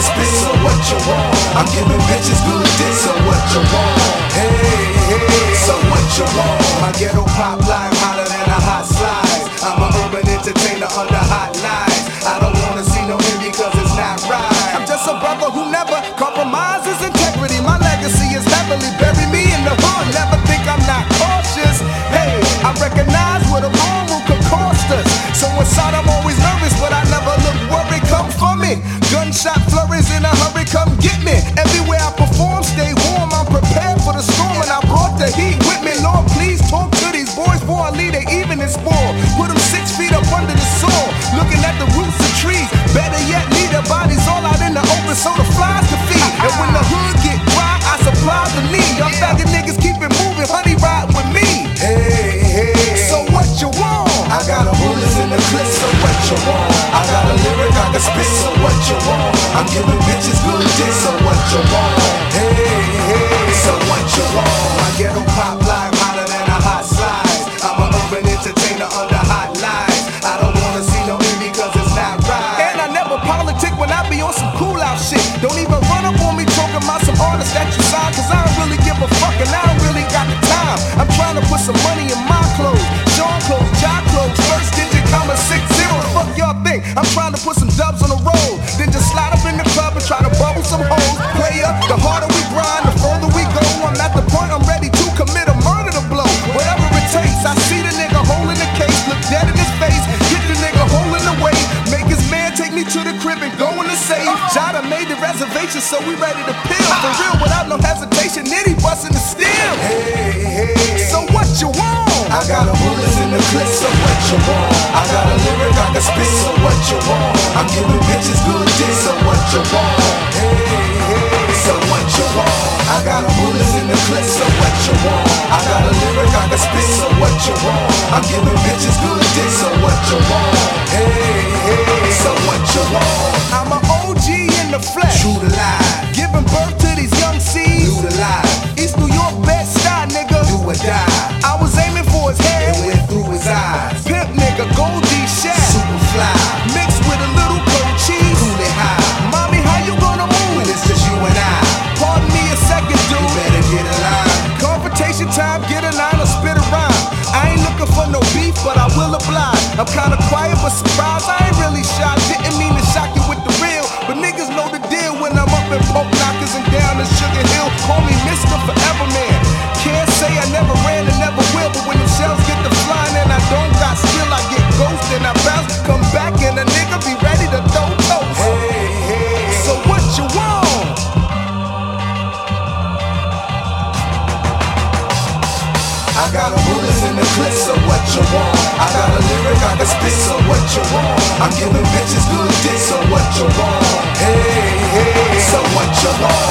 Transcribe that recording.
can spit, so what you want? I'm giving bitches good dick, so what you want? Hey, hey, so what you want? My ghetto pop life hotter than a hot slice. I'm an urban entertainer under hot lights. I don't wanna see no envy cause it's not right. I'm just a brother who never compromises integrity. My legacy is heavily bury me in the hood. Never think I'm not cautious. Hey, I recognize what a wrong move could cost us. So inside I'm always nervous, but I never look worried. Come for me. Gunshot flurries in a hurry, come get me. Everywhere I perform, stay warm. I'm prepared for the storm, and I brought the heat with me. Lord, please talk to these boys before I leave their evening spore. Put them 6 feet up under the soil, looking at the roots of trees. Better yet, leave their bodies all out in the open so the flies can feed. And when the hood get dry, I supply the need. Y'all faggot niggas keep it moving, honey riding with me. Hey, hey, so what you want? I got a bullets in the clip, so what you want? I got a lyric I can spit, so what you want? I'm giving bitches good dick, so what you want? Hey, hey, so what you want? My ghetto pop life hotter than a hot slice. I'm an urban entertainer under hot lights. I don't wanna see no envy cause it's not right. And I never politic when I be on some cool out shit. Don't even run up on me talking about some artists that you signed, cause I don't really give a fuck and I don't really got the time. I'm trying to put some money in my clothes. Sean clothes, job clothes, first digit, comma 60. Fuck y'all think? I'm trying to put some dubs on the road. Then just slide up in the club and try to bubble some hoes. Player, the harder we grind, the further we go. I'm at the point I'm ready to commit a murder to blow. Whatever it takes, I see the nigga holding the case, look dead in his face, hit the nigga holding the weight, make his man take me to the crib and go in the safe. Jada made the reservation, so we ready to peel. For real, without no hesitation, Nitty busting the steel. Hey, hey, so what you want? I got a bullets in the clip, so what you want? I got a lyric I can spit, so what you want? I'm giving bitches good dick, so what you want? Hey, hey, so what you want? I got a bullets in the clip, so what you want? I got a lyric I can spit, so what you want? I'm giving bitches good dick, so what you want? Hey, hey, so what you want? I'm an OG in the flesh, true to life, giving birth to these young seeds, new to life. East New York, best style, nigga, do or die. I was aiming for his head, it went through his eyes. Pimp nigga, Goldie Shack, super fly, mixed with a little cold cheese, coolie high. Mommy, how you gonna move when it's just you and I? Pardon me a second, dude, you better get a line. Confrontation time, get a line or spit a rhyme. I ain't looking for no beef, but I will oblige. I'm kinda quiet but surprised, I ain't really shy. Didn't mean to shock you with the real, but niggas know the deal when I'm up in Poke Knockers and down in Sugar Hill. Call me Mr. Forever Man. Can't say I never ran and never will, but when the shells get to flying and I don't got skill, I get ghost and I bounce, come back and a nigga be ready to throw toast. Hey, hey, so what you want? I got a bullets in the clip, so what you want? I got a lyric I can spit, so what you want? I'm giving bitches good dick, so what you want? Hey, hey, so what you want?